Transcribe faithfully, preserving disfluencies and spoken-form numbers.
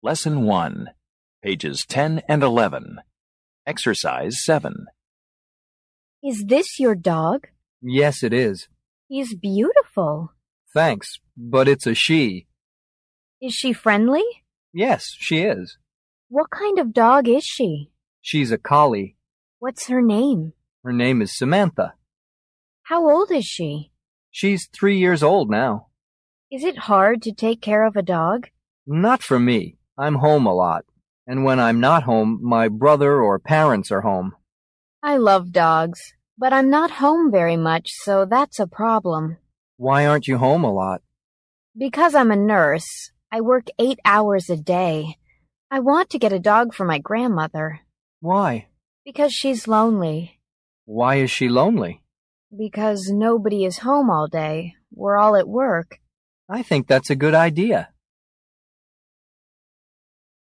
Lesson one, pages ten and eleven. Exercise seven. Is this your dog? Yes, it is. He's beautiful. Thanks, but it's a she. Is she friendly? Yes, she is. What kind of dog is she? She's a collie. What's her name? Her name is Samantha. How old is she? She's three years old now. Is it hard to take care of a dog? Not for me. I'm home a lot. And when I'm not home, my brother or parents are home. I love dogs, but I'm not home very much, so that's a problem. Why aren't you home a lot? Because I'm a nurse, I work eight hours a day. I want to get a dog for my grandmother. Why? Because she's lonely. Why is she lonely? Because nobody is home all day. We're all at work. I think that's a good idea.